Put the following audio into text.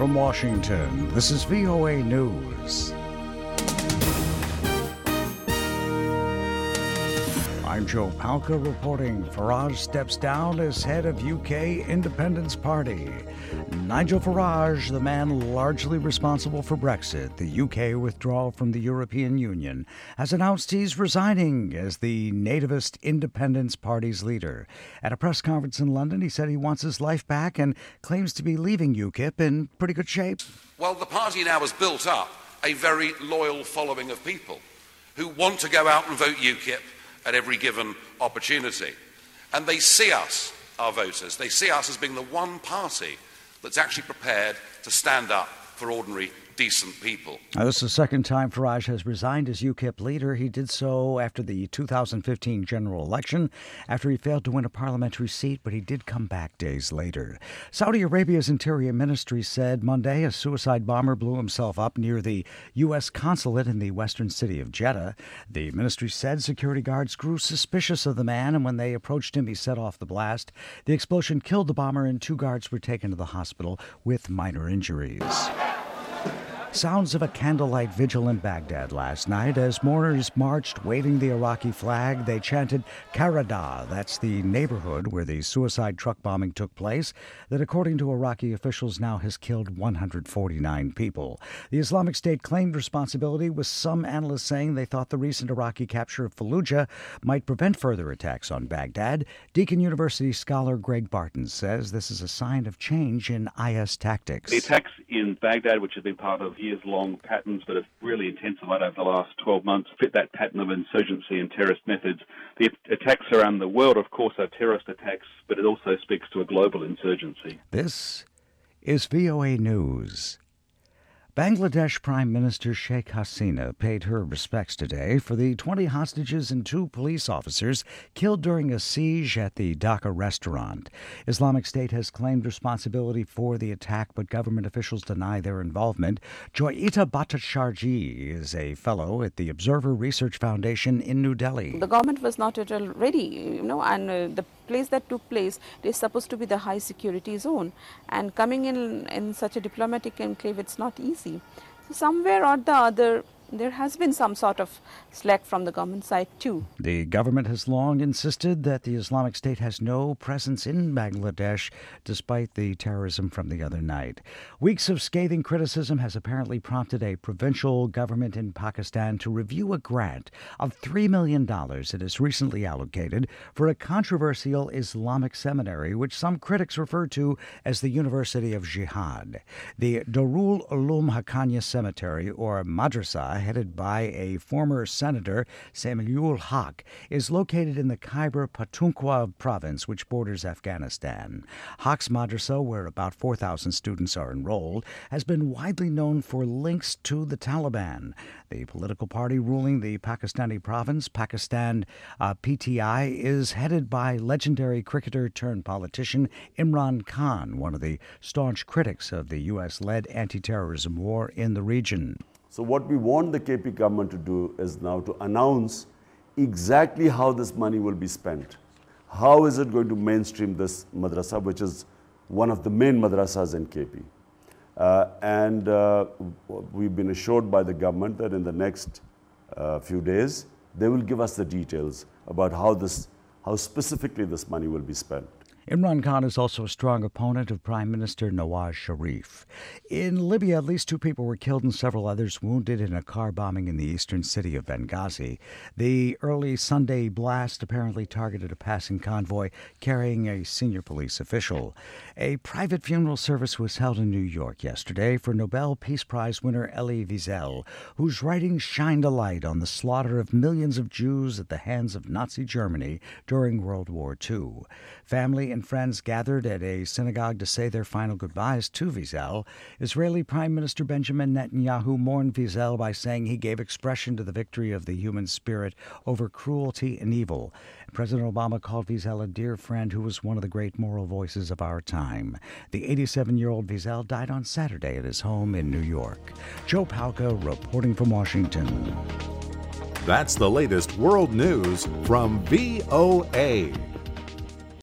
From Washington, this is VOA News. I'm Joe Palca reporting. Farage steps down as head of UK Independence Party. Nigel Farage, the man largely responsible for Brexit, the UK withdrawal from the European Union, has announced he's resigning as the nativist Independence Party's leader. At a press conference in London, he said he wants his life back and claims to be leaving UKIP in pretty good shape. Well, the party now has built up a very loyal following of people who want to go out and vote UKIP at every given opportunity. And they see us, our voters, they see us as being the one party that's actually prepared to stand up for ordinary, decent people. Now, this is the second time Farage has resigned as UKIP leader. He did so after the 2015 general election, after he failed to win a parliamentary seat, but he did come back days later. Saudi Arabia's Interior Ministry said Monday a suicide bomber blew himself up near the U.S. consulate in the western city of Jeddah. The ministry said security guards grew suspicious of the man, and when they approached him, he set off the blast. The explosion killed the bomber, and 2 guards were taken to the hospital with minor injuries. Sounds of a candlelight vigil in Baghdad last night as mourners marched waving the Iraqi flag. They chanted Karada, that's the neighborhood where the suicide truck bombing took place, that according to Iraqi officials now has killed 149 people. The Islamic State claimed responsibility, with some analysts saying they thought the recent Iraqi capture of Fallujah might prevent further attacks on Baghdad. Deakin University scholar Greg Barton says this is a sign of change in IS tactics. The attacks in Baghdad, which have been part of years-long patterns that have really intensified over the last 12 months, fit that pattern of insurgency and terrorist methods. The attacks around the world, of course, are terrorist attacks, but it also speaks to a global insurgency. This is VOA News. Bangladesh Prime Minister Sheikh Hasina paid her respects today for the 20 hostages and 2 police officers killed during a siege at the Dhaka restaurant. Islamic State has claimed responsibility for the attack, but government officials deny their involvement. Joyita Bhattacharjee is a fellow at the Observer Research Foundation in New Delhi. The government was not at all ready, and the place that took place is supposed to be the high security zone, and coming in such a diplomatic enclave, it's not easy. So somewhere or the other, there has been some sort of slack from the government side too. The government has long insisted that the Islamic State has no presence in Bangladesh, despite the terrorism from the other night. Weeks of scathing criticism has apparently prompted a provincial government in Pakistan to review a grant of $3 million it has recently allocated for a controversial Islamic seminary, which some critics refer to as the University of Jihad. The Darul Uloom Haqqaniya Cemetery, or Madrasa, headed by a former senator, Samiul Haq, is located in the Khyber Pakhtunkhwa province, which borders Afghanistan. Haq's madrasa, where about 4,000 students are enrolled, has been widely known for links to the Taliban. The political party ruling the Pakistani province, Pakistan PTI, is headed by legendary cricketer turned politician Imran Khan, one of the staunch critics of the U.S.-led anti-terrorism war in the region. So what we want the KP government to do is now to announce exactly how this money will be spent. How is it going to mainstream this madrasa, which is one of the main madrasas in KP. We've been assured by the government that in the next few days, they will give us the details about how specifically this money will be spent. Imran Khan is also a strong opponent of Prime Minister Nawaz Sharif. In Libya, at least 2 people were killed and several others wounded in a car bombing in the eastern city of Benghazi. The early Sunday blast apparently targeted a passing convoy carrying a senior police official. A private funeral service was held in New York yesterday for Nobel Peace Prize winner Elie Wiesel, whose writings shined a light on the slaughter of millions of Jews at the hands of Nazi Germany during World War II. Family and friends gathered at a synagogue to say their final goodbyes to Wiesel. Israeli Prime Minister Benjamin Netanyahu mourned Wiesel by saying he gave expression to the victory of the human spirit over cruelty and evil. President Obama called Wiesel a dear friend who was one of the great moral voices of our time. The 87-year-old Wiesel died on Saturday at his home in New York. Joe Palca reporting from Washington. That's the latest world news from VOA.